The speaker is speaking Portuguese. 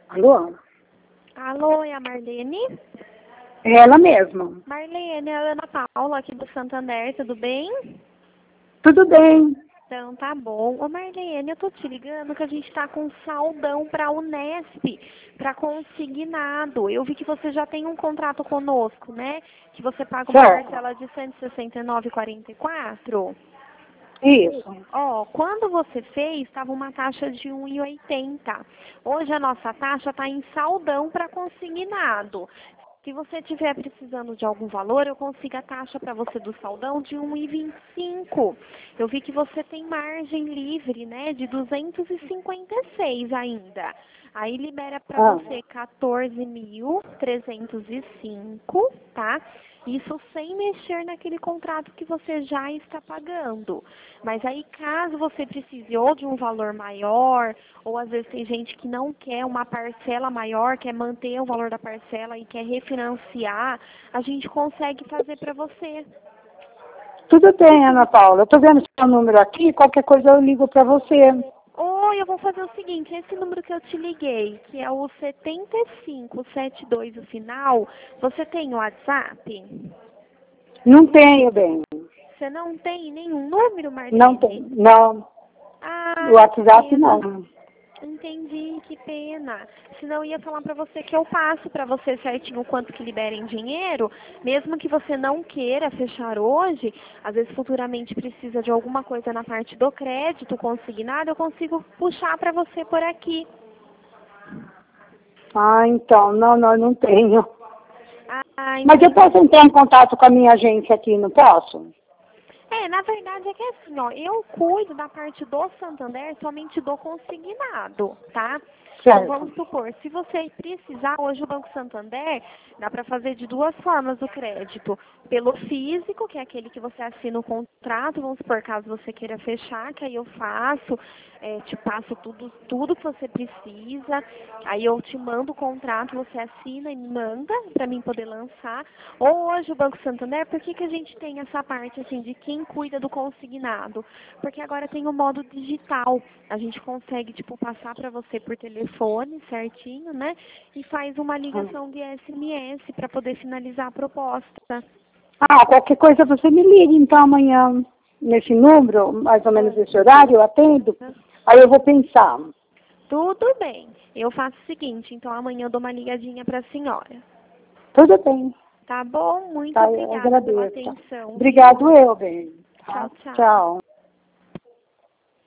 Alô? Alô, é a Marlene? É ela mesma. Marlene, é a Ana Paula aqui do Santander, tudo bem? Tudo bem. Então tá bom. Ô Marlene, eu tô te ligando que a gente tá com saldão pra Unesp, pra consignado. Eu vi que você já tem um contrato conosco, né? Que você paga uma Certo. parcela de R$ 169,44. Isso. Ó, quando você fez, estava uma taxa de 1,80. Hoje a nossa taxa está em saldão para consignado. Se você estiver precisando de algum valor, eu consigo a taxa para você do saldão de 1,25. Eu vi que você tem margem livre, né, de 256 ainda. Aí libera para você 14.305, tá? Isso sem mexer naquele contrato que você já está pagando. Mas aí, caso você precise ou de um valor maior, ou às vezes tem gente que não quer uma parcela maior, quer manter o valor da parcela e quer refinanciar, a gente consegue fazer para você. Tudo bem, Ana Paula. Eu tô vendo seu número aqui, qualquer coisa eu ligo para você. Ou eu vou fazer o seguinte, esse número que eu te liguei, que é o 7572, o final, você tem o WhatsApp? Não tenho, bem. Você não tem nenhum número, Marlene? Não tenho. Não. O Ah, que WhatsApp pena. não. Entendi, que pena. Senão eu ia falar pra você que eu passo pra você certinho o quanto que libera em dinheiro, mesmo que você não queira fechar hoje, às vezes futuramente precisa de alguma coisa na parte do crédito consignado, eu consigo puxar pra você por aqui. Ah, então. Não tenho. Ah, Mas eu entendi. posso entrar em contato com a minha agência aqui, não posso? Na verdade é que assim, ó, eu cuido da parte do Santander somente do consignado, tá? Então Certo. vamos supor, se você precisar, hoje o Banco Santander dá para fazer de duas formas o crédito. Pelo físico, que é aquele que você assina o contrato, vamos supor, caso você queira fechar, que aí eu faço, te passo tudo que você precisa, aí eu te mando o contrato, você assina e me manda para mim poder lançar. Ou hoje o Banco Santander, por que a gente tem essa parte assim de quem cuida do consignado? Porque agora tem o modo digital. A gente consegue, tipo, passar para você por telefone certinho, né? E faz uma ligação de SMS para poder finalizar a proposta. Ah, qualquer coisa você me liga, então, amanhã, nesse número, mais ou menos esse horário, eu atendo. Aí eu vou pensar. Tudo bem. Eu faço o seguinte, então amanhã eu dou uma ligadinha para a senhora. Tudo bem. Tá bom? Muito Tá, eu obrigada pela agradeço. atenção, viu? Obrigado eu, bem. Tchau, Tá? tchau. Tchau.